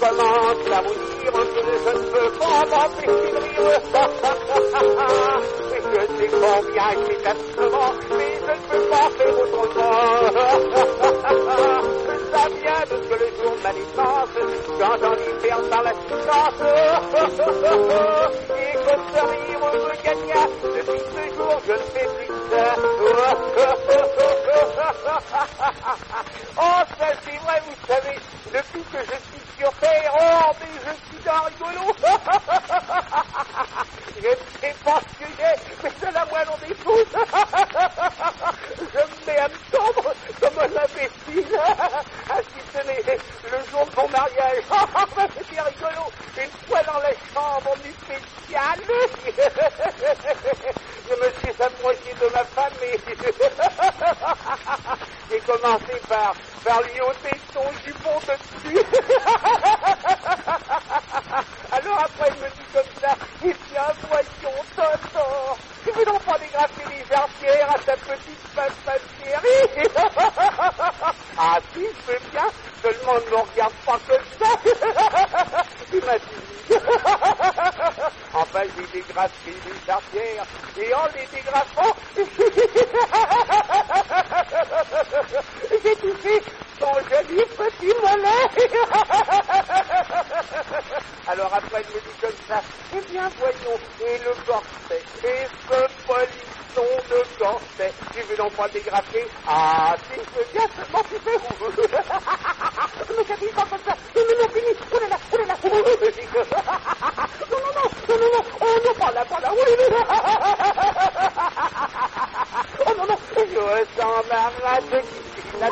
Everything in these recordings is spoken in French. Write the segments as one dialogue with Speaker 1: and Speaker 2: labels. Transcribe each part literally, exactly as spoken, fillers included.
Speaker 1: commence à vous dire que je ne peux pas m'empêcher de rire. Je sais combien c'est instrument, mais je ne peux pas faire autrement. Ça vient de que le jour de ma naissance, quand j'en ai fait par la silence. Et comme ce rire me gagna, depuis ce jour je ne fais plus ça. Oh, ça c'est vrai, vous savez, depuis que je suis sur terre, oh, mais je suis d'un rigolo. Je ne sais pas ce que j'ai, mais c'est la moindre des choses. Je me mets à me tendre comme un imbécile. Ainsi tenez, le jour de mon mariage, c'était rigolo. Une fois dans la chambre du spécial, je me suis approché de ma femme et j'ai commencé par, par lui ôter son jupon de dessus. Alors après, il me dit comme ça, et bien, voyons, Tonton, tu veux donc pas dégrafer les jarretières à ta petite femme chérie? Ah si, je peux bien, seulement ne me regarde pas comme ça. Il m'a dit. Enfin, j'ai dégrafé les jarretières, et en les dégrafant, j'ai touché son joli petit mollet. Alors après, il me dit comme ça, eh bien, voyons, et le corset, et ce polisson de corset, tu veux donc pas le dégrafer? Ah, si, je veux bien, seulement tu fais où? Mais ça dit pas comme ça, mais non, fini, oh là là, oh là là, oh là là, non, non, non, non, non, non, oh non, pas là, pas là, oui, oui, oh non, non, je ressens ma rate qui la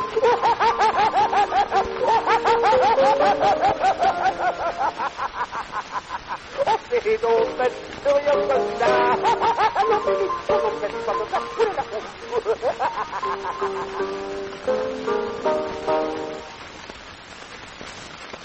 Speaker 1: oh, c'est donc pas de rien comme ça. Non, mais non, non, pas comme ça. Oh là là.